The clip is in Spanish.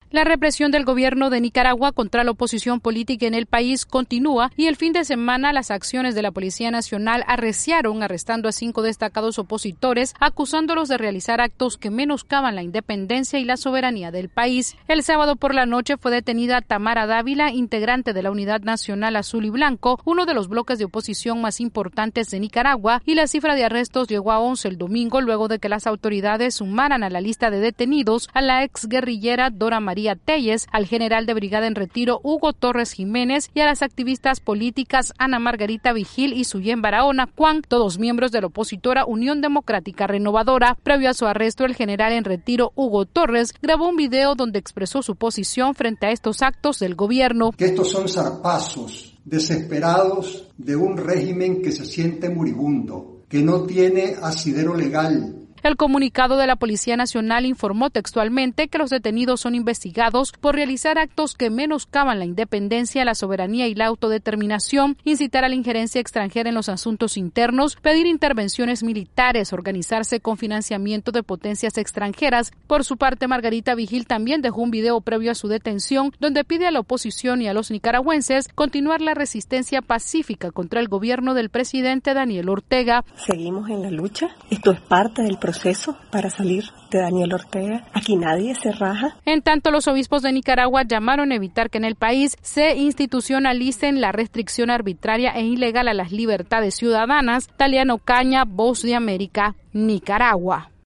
La represión del gobierno de Nicaragua contra la oposición política en el país continúa y el fin de semana las acciones de la Policía Nacional arreciaron, arrestando a 5 destacados opositores, acusándolos de realizar actos que menoscaban la independencia y la soberanía del país. El sábado por la noche fue detenida Tamara Dávila, integrante de la Unidad Nacional Azul y Blanco, uno de los bloques de oposición más importantes de Nicaragua, y la cifra de arrestos llegó a 11 el domingo luego de que las autoridades sumaran a la lista de detenidos a la exguerrillera Dora María Telles, al general de brigada en retiro Hugo Torres Jiménez y a las activistas políticas Ana Margarita Vigil y Suyen Barahona Cuán, todos miembros de la opositora Unión Democrática Renovadora. Previo a su arresto, el general en retiro Hugo Torres grabó un video donde expresó su posición frente a estos actos del gobierno. Que estos son zarpazos desesperados de un régimen que se siente moribundo, que no tiene asidero legal. El comunicado de la Policía Nacional informó textualmente que los detenidos son investigados por realizar actos que menoscaban la independencia, la soberanía y la autodeterminación, incitar a la injerencia extranjera en los asuntos internos, pedir intervenciones militares, organizarse con financiamiento de potencias extranjeras. Por su parte, Margarita Vigil también dejó un video previo a su detención donde pide a la oposición y a los nicaragüenses continuar la resistencia pacífica contra el gobierno del presidente Daniel Ortega. Seguimos en la lucha. Esto es parte del proceso para salir de Daniel Ortega. Aquí nadie se raja. En tanto, los obispos de Nicaragua llamaron a evitar que en el país se institucionalicen la restricción arbitraria e ilegal a las libertades ciudadanas. Taliano Caña, Voz de América, Nicaragua.